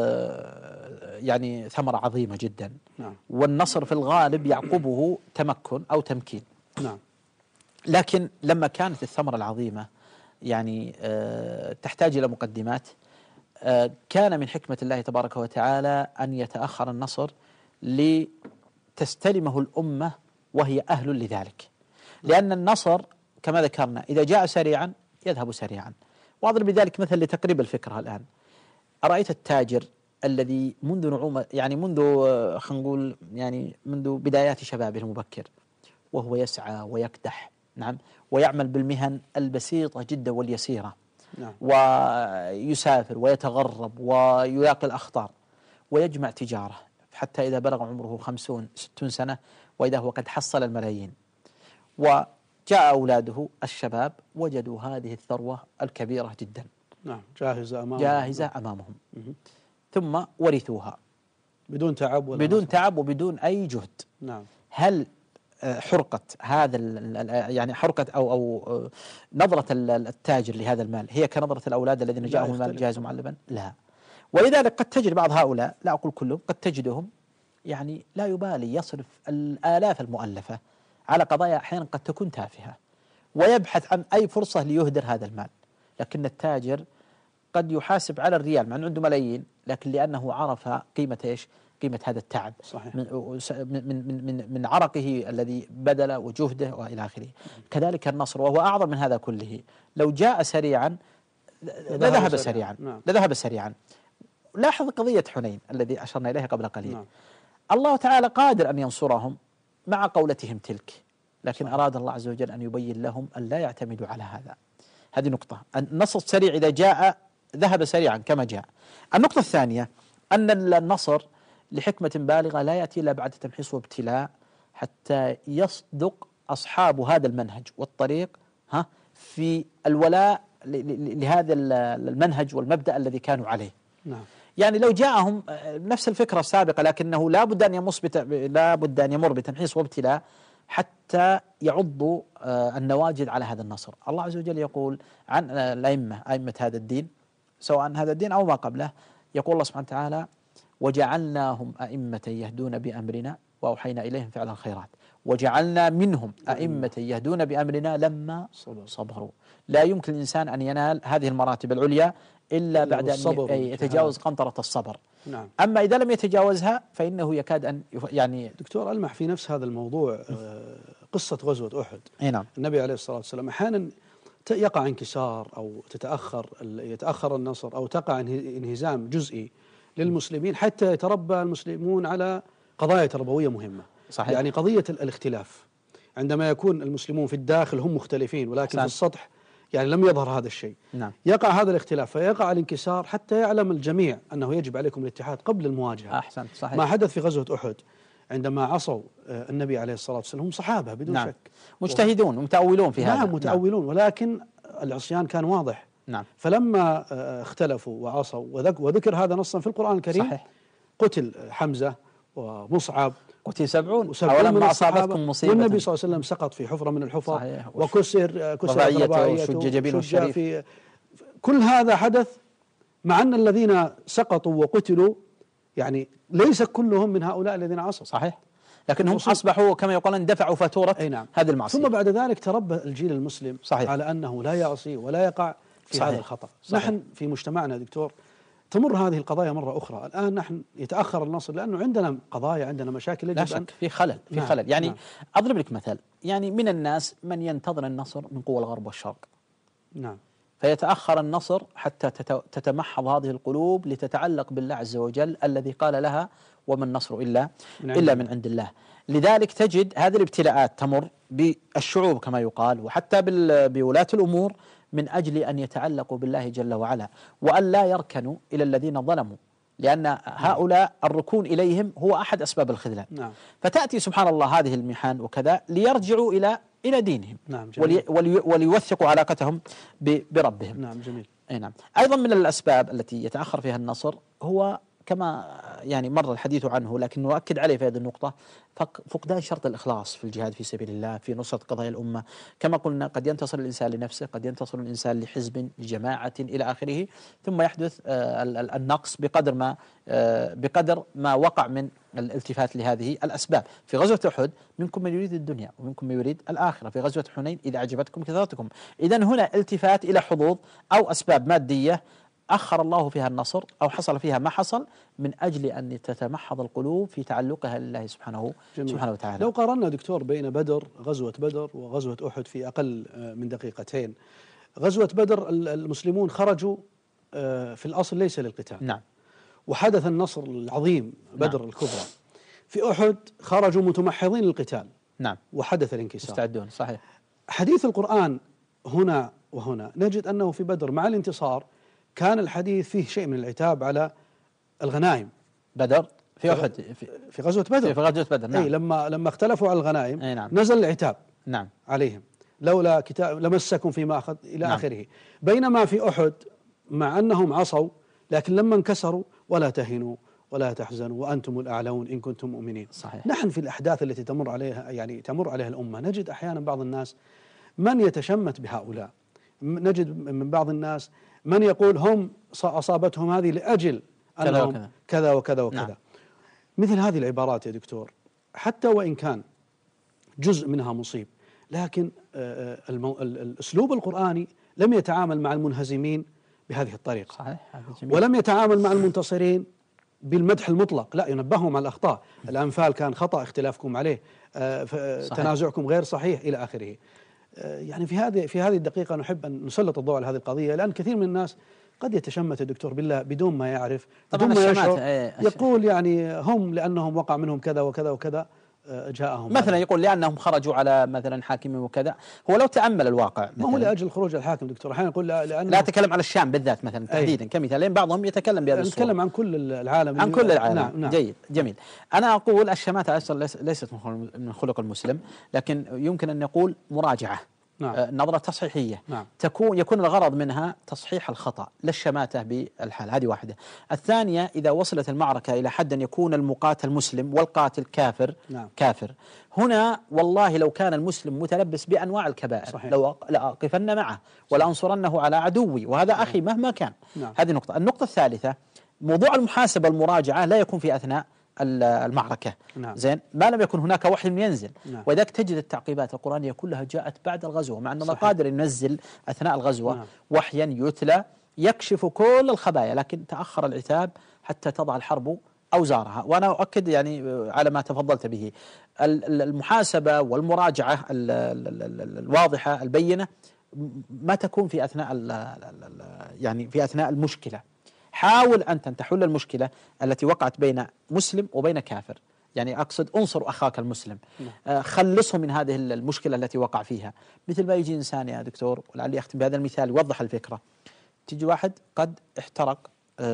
يعني ثمرة عظيمة جدا. نعم. والنصر في الغالب يعقبه تمكن أو تمكين. نعم. لكن لما كانت الثمرة العظيمة يعني تحتاج إلى مقدمات، كان من حكمة الله تبارك وتعالى أن يتأخر النصر لتستلمه الأمة وهي أهل لذلك. لأن النصر كما ذكرنا إذا جاء سريعا يذهب سريعا. وأضرب بذلك مثل لتقريب الفكرة الآن. أرأيت التاجر الذي منذ نعومة يعني منذ خلينا نقول يعني منذ بدايات شبابه المبكر وهو يسعى ويكدح، نعم، ويعمل بالمهن البسيطة جدا واليسيرة. نعم. ويسافر ويتغرب ويلاقي الأخطار ويجمع تجارة حتى إذا بلغ عمره 50-60 سنة وإذا هو قد حصل الملايين، وجاء أولاده الشباب وجدوا هذه الثروة الكبيرة جدا. نعم. جاهزة أمامهم. ثم ورثوها بدون تعب وبدون أي جهد. نعم. هل حرقة هذا يعني حرقة أو نظرة التاجر لهذا المال هي كنظرة الأولاد الذين جاءهم المال جاهز معلبا؟ لا. ولذلك قد تجد بعض هؤلاء، لا أقول كلهم، قد تجدهم يعني لا يبالي يصرف الآلاف المؤلفة على قضايا أحيانا قد تكون تافهة ويبحث عن أي فرصة ليهدر هذا المال. لكن التاجر قد يحاسب على الريال مع أنه عنده ملايين، لكن لأنه عرف قيمة إيش؟ قيمة هذا التعب. صحيح. من عرقه الذي بذل وجهده وإلى آخره. كذلك النصر وهو أعظم من هذا كله، لو جاء سريعا لذهب سريعا. نعم. لذهب سريعا. لاحظ قضية حنين الذي أشرنا إليها قبل قليل. نعم. الله تعالى قادر أن ينصرهم مع قولتهم تلك، لكن أراد الله عز وجل أن يبين لهم أن لا يعتمدوا على هذا. هذه نقطة. النصر السريع إذا جاء ذهب سريعا كما جاء. النقطة الثانية أن النصر لحكمة بالغة لا يأتي إلا بعد تمحيص وابتلاء حتى يصدق أصحاب هذا المنهج والطريق في الولاء لهذا المنهج والمبدأ الذي كانوا عليه. نعم. يعني لو جاءهم نفس الفكرة السابقة لكنه لا بد أن يمر بتمحيص وابتلاء حتى يعضوا النواجذ على هذا النصر. الله عز وجل يقول عن أئمة هذا الدين، سواء هذا الدين أو ما قبله، يقول الله سبحانه وتعالى: وجعلناهم أئمة يهدون بأمرنا وأوحينا إليهم فعل الخيرات وجعلنا منهم أئمة يهدون بأمرنا لما صبروا. لا يمكن الإنسان أن ينال هذه المراتب العليا إلا بعد أن يتجاوز قنطرة الصبر. نعم. أما إذا لم يتجاوزها فإنه يكاد أن يعني. دكتور ألمح في نفس هذا الموضوع قصة غزوة أحد. نعم. النبي عليه الصلاة والسلام أحيانا يقع انكسار أو يتأخر النصر أو تقع انهزام جزئي للمسلمين حتى يتربى المسلمون على قضايا تربوية مهمة. صحيح. يعني قضية الاختلاف، عندما يكون المسلمون في الداخل هم مختلفين ولكن في السطح يعني لم يظهر هذا الشيء. نعم. يقع هذا الاختلاف فيقع الانكسار حتى يعلم الجميع أنه يجب عليكم الاتحاد قبل المواجهة. أحسنت. صحيح. ما حدث في غزوة أحد عندما عصوا النبي عليه الصلاة والسلام، هم صحابة بدون نعم. شك، مجتهدون ومتأولون في هذا. نعم متأولون. ولكن العصيان كان واضح. نعم. فلما اختلفوا وعصوا وذكر هذا نصا في القرآن الكريم. صحيح. قتل حمزة ومصعب، قتل 70 أولما أصابتكم مصيبة، والنبي صلى الله عليه وسلم سقط في حفرة من الحفر. صحيح. وكسر رباعيته وشج جبينه الشريف. في كل هذا حدث مع أن الذين سقطوا وقتلوا يعني ليس كلهم من هؤلاء الذين عصوا. صحيح. لكنهم أصبحوا كما يقولون دفعوا فاتورة نعم. هذه المعصية. ثم بعد ذلك تربى الجيل المسلم. صحيح. على أنه لا يعصي ولا يقع في صحيح. هذا الخطأ. صحيح. نحن في مجتمعنا دكتور تمر هذه القضايا مرة أخرى. الآن نحن يتأخر النصر لأنه عندنا قضايا، عندنا مشاكل يجب لا شك في خلل. نعم. خلل يعني. نعم. أضرب لك مثل، يعني من الناس من ينتظر النصر من قوى الغرب والشرق. نعم. فيتأخر النصر حتى تتمحض هذه القلوب لتتعلق بالله عز وجل الذي قال لها: وما النصر إلا من عند الله. لذلك تجد هذه الابتلاءات تمر بالشعوب كما يقال وحتى بولاة الأمور من أجل أن يتعلقوا بالله جل وعلا وأن لا يركنوا إلى الذين ظلموا، لأن هؤلاء الركون إليهم هو أحد أسباب الخذلان. نعم. فتأتي سبحان الله هذه المحن وكذا ليرجعوا إلى دينهم. نعم. وليوثقوا علاقتهم بربهم. نعم. جميل. نعم. أيضا من الأسباب التي يتأخر فيها النصر هو كما يعني مر الحديث عنه لكن نؤكد عليه في هذه النقطة، فقدان شرط الإخلاص في الجهاد في سبيل الله في نصرة قضايا الأمة. كما قلنا قد ينتصر الإنسان لنفسه، قد ينتصر الإنسان لحزب لجماعة إلى آخره، ثم يحدث النقص بقدر ما وقع من الالتفات لهذه الأسباب. في غزوة أحد منكم من يريد الدنيا ومنكم من يريد الآخرة. في غزوة حنين إذا أعجبتكم كثرتكم. إذن هنا التفات إلى حظوظ أو أسباب مادية أخر الله فيها النصر أو حصل فيها ما حصل من أجل أن تتمحض القلوب في تعلقها لله سبحانه وتعالى. لو قارنا دكتور بين غزوة بدر وغزوة أحد في أقل من دقيقتين، غزوة بدر المسلمون خرجوا في الأصل ليس للقتال. نعم. وحدث النصر العظيم بدر. نعم. الكبرى. في أحد خرجوا متمحضين للقتال. نعم. وحدث الانكسار. مستعدون. صحيح. حديث القرآن هنا وهنا نجد أنه في بدر مع الانتصار كان الحديث فيه شيء من العتاب على الغنائم. بدر في أحد في غزوة بدر. في غزوة بدر. نعم. أي لما اختلفوا على الغنائم. نعم. نزل العتاب. نعم. عليهم لولا كتاب لمسكم فيما أخذ إلى نعم. آخره. بينما في أحد مع أنهم عصوا لكن لما انكسروا: ولا تهنوا ولا تحزنوا وأنتم الأعلون إن كنتم مؤمنين. صحيح. نحن في الأحداث التي تمر عليها الأمة نجد أحيانا بعض الناس من يتشمت بهؤلاء، نجد من بعض الناس من يقول هم أصابتهم هذه لأجل أنهم كذا وكذا وكذا. نعم. مثل هذه العبارات يا دكتور حتى وإن كان جزء منها مصيب، لكن الأسلوب القرآني لم يتعامل مع المنهزمين بهذه الطريقة. صحيح. ولم يتعامل مع المنتصرين بالمدح المطلق، لا، ينبههم على الأخطاء. الأنفال كان خطأ اختلافكم عليه، تنازعكم غير صحيح إلى آخره. يعني في هذه الدقيقة نحب أن نسلط الضوء على هذه القضية، لأن كثير من الناس قد يتشمت الدكتور بالله بدون ما يعرف، بدون ما يشعر، يقول يعني هم لأنهم وقع منهم كذا وكذا وكذا جاءهم مثلا يقول لأنهم خرجوا على مثلا حاكم وكذا. هو لو تأمل الواقع ما هو لأجل خروج الحاكم دكتور، أحيانا يقول لا أتكلم على الشام بالذات مثلا تحديدا كمثال، لأن بعضهم يتكلم بهذه الصورة. نتكلم عن كل العالم، عن كل العالم. نعم. جيد جميل. أنا أقول الشماتة أصلا ليست من خلق المسلم، لكن يمكن أن نقول مراجعة، نعم. نظرة تصحيحية، نعم. يكون الغرض منها تصحيح الخطأ للشماتة بالحال. هذه واحدة. الثانية، إذا وصلت المعركة إلى حد أن يكون المقاتل مسلم والقاتل كافر، نعم. كافر، هنا والله لو كان المسلم متلبس بأنواع الكبائر صحيح. لأقفن معه ولأنصرنه على عدوي، وهذا أخي مهما كان. نعم. هذه نقطة. النقطة الثالثة، موضوع المحاسبة المراجعة لا يكون في أثناء المعركة. نعم. زين، ما لم يكن هناك وحي ينزل. نعم. وذاك تجد التعقيبات القرآنية كلها جاءت بعد الغزوة، مع أن الله صحيح. قادر ينزل أثناء الغزوة نعم. وحيا يتلى يكشف كل الخبايا، لكن تأخر العتاب حتى تضع الحرب أوزارها. وأنا أؤكد يعني على ما تفضلت به، المحاسبة والمراجعة الواضحة البينة ما تكون في أثناء يعني في أثناء المشكلة. حاول أنت أن تحل المشكلة التي وقعت بين مسلم وبين كافر، يعني أقصد انصر أخاك المسلم، خلصه من هذه المشكلة التي وقع فيها. مثل ما يجي إنسان يا دكتور، ولعلي أختم بهذا المثال يوضح الفكرة، تيجي واحد قد احترق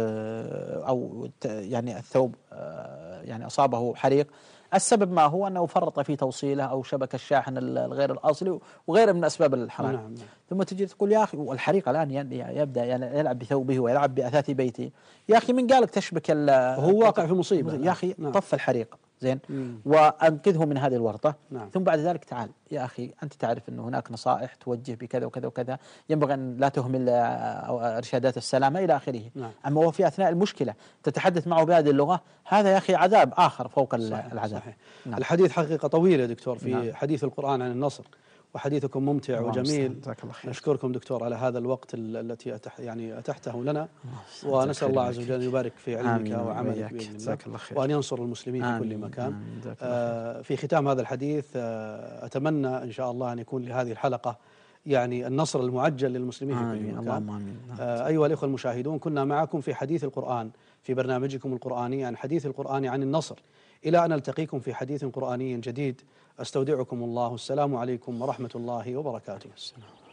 أو يعني الثوب يعني أصابه حريق، السبب ما هو أنه فرط في توصيله أو شبك الشاحن الغير الأصلي وغيره من أسباب الحرائق. نعم. ثم تجي تقول يا أخي، والحريق الآن يبدأ يلعب بثوبه ويلعب بأثاث بيته، يا أخي من قالك تشبك هو واقع في مصيبة يا أخي. نعم. طف الحريق زين وأنقذه من هذه الورطة. نعم. ثم بعد ذلك تعال يا أخي، أنت تعرف أن هناك نصائح توجه بكذا وكذا وكذا، ينبغي أن لا تهمل إرشادات السلامة إلى آخره. نعم. أما هو في أثناء المشكلة تتحدث معه بهذه اللغة، هذا يا أخي عذاب آخر فوق العذاب. صحيح. نعم. الحديث حقيقة طويل يا دكتور في نعم. حديث القرآن عن النصر، وحديثكم ممتع وجميل. نشكركم دكتور على هذا الوقت التي أتحته لنا، ونسأل الله عز وجل أن يبارك في علمك وعملك بإذن الله، وأن ينصر المسلمين في كل مكان. في ختام هذا الحديث أتمنى إن شاء الله أن يكون لهذه الحلقة يعني النصر المعجل للمسلمين في كل مكان. أيها الإخوة المشاهدون، كنا معكم في حديث القرآن في برنامجكم القرآني عن حديث القرآن عن النصر. إلى أن نلتقيكم في حديث قرآني جديد، أستودعكم الله. السلام عليكم ورحمة الله وبركاته.